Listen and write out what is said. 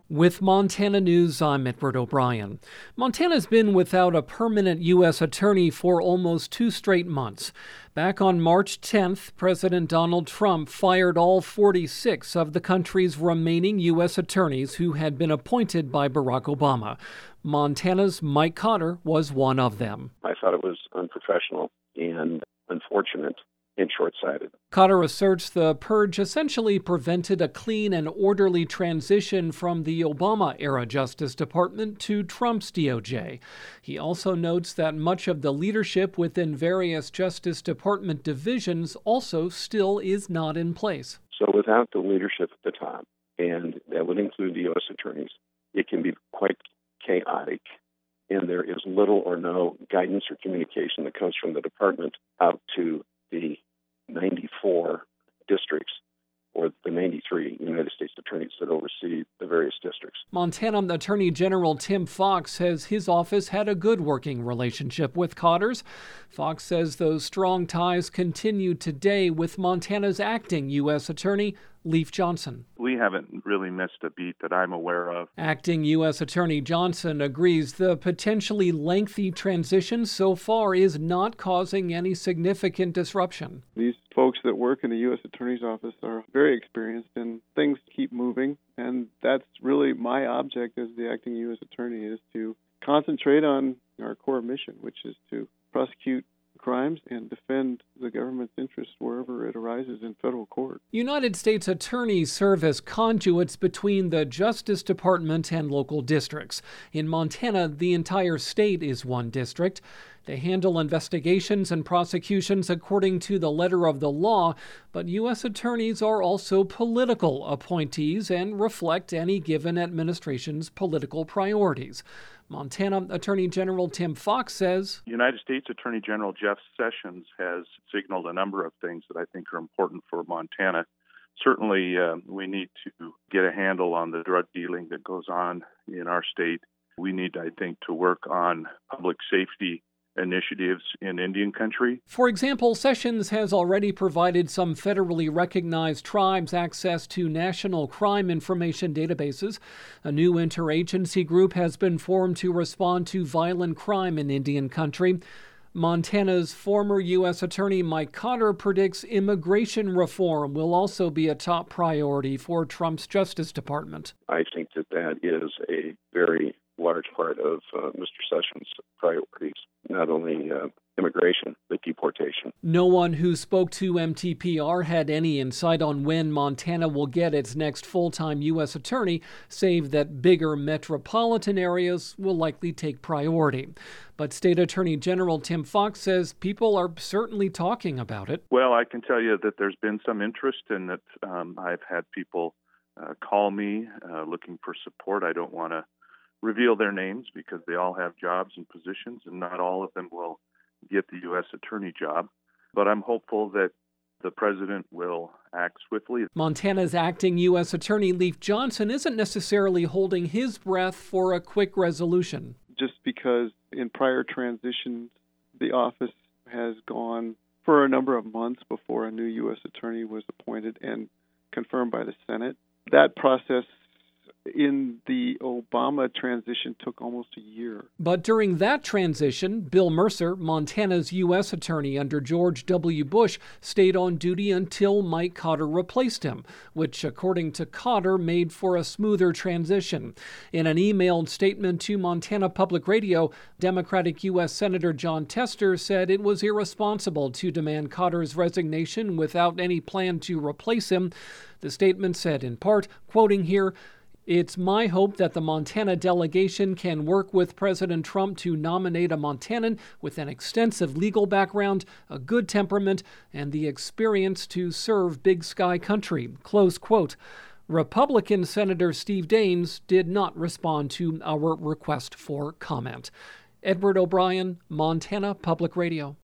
With Montana News, I'm Edward O'Brien. Montana's been without a permanent U.S. attorney for almost 2 straight months. Back on March 10th, President Donald Trump fired all 46 of the country's remaining U.S. attorneys who had been appointed by Barack Obama. Montana's Mike Cotter was one of them. I thought it was unprofessional and unfortunate and short-sighted. Cotter asserts the purge essentially prevented a clean and orderly transition from the Obama-era Justice Department to Trump's DOJ. He also notes that much of the leadership within various Justice Department divisions also still is not in place. So without the leadership at the top, and that would include the U.S. attorneys, it can be quite chaotic, and there is little or no guidance or communication that comes from the department out to the 94 districts or the 93 United States attorneys that oversee the various districts. Montana Attorney General Tim Fox says his office had a good working relationship with Cotter's. Fox says those strong ties continue today with Montana's acting U.S. Attorney, Leif Johnson. We haven't really missed a beat that I'm aware of. Acting U.S. Attorney Johnson agrees the potentially lengthy transition so far is not causing any significant disruption. These folks that work in the U.S. Attorney's Office are very experienced, and things keep moving. And that's really my object as the acting U.S. Attorney, is to concentrate on our core mission, which is to prosecute crimes and defend the government's interests wherever it arises in federal court. United States attorneys serve as conduits between the Justice Department and local districts. In Montana, the entire state is one district. They handle investigations and prosecutions according to the letter of the law, but U.S. attorneys are also political appointees and reflect any given administration's political priorities. Montana Attorney General Tim Fox says, United States Attorney General Jeff Sessions has signaled a number of things that I think are important for Montana. Certainly, we need to get a handle on the drug dealing that goes on in our state. We need, I think, to work on public safety initiatives in Indian country. For example, Sessions has already provided some federally recognized tribes access to national crime information databases. A new interagency group has been formed to respond to violent crime in Indian country. Montana's former U.S. Attorney Mike Cotter predicts immigration reform will also be a top priority for Trump's Justice Department. I think that is a very large part of Mr. Sessions' priorities, not only immigration, but deportation. No one who spoke to MTPR had any insight on when Montana will get its next full-time U.S. attorney, save that bigger metropolitan areas will likely take priority. But State Attorney General Tim Fox says people are certainly talking about it. Well, I can tell you that there's been some interest in that. I've had people call me looking for support. I don't want to reveal their names because they all have jobs and positions, and not all of them will get the U.S. attorney job. But I'm hopeful that the president will act swiftly. Montana's acting U.S. Attorney Leif Johnson isn't necessarily holding his breath for a quick resolution. Just because in prior transitions, the office has gone for a number of months before a new U.S. attorney was appointed and confirmed by the Senate. That process in the Obama transition took almost a year. But during that transition, Bill Mercer, Montana's U.S. attorney under George W. Bush, stayed on duty until Mike Cotter replaced him, which, according to Cotter, made for a smoother transition. In an emailed statement to Montana Public Radio, Democratic U.S. Senator Jon Tester said it was irresponsible to demand Cotter's resignation without any plan to replace him. The statement said, in part, quoting here, "It's my hope that the Montana delegation can work with President Trump to nominate a Montanan with an extensive legal background, a good temperament, and the experience to serve Big Sky country." Close quote. Republican Senator Steve Daines did not respond to our request for comment. Edward O'Brien, Montana Public Radio.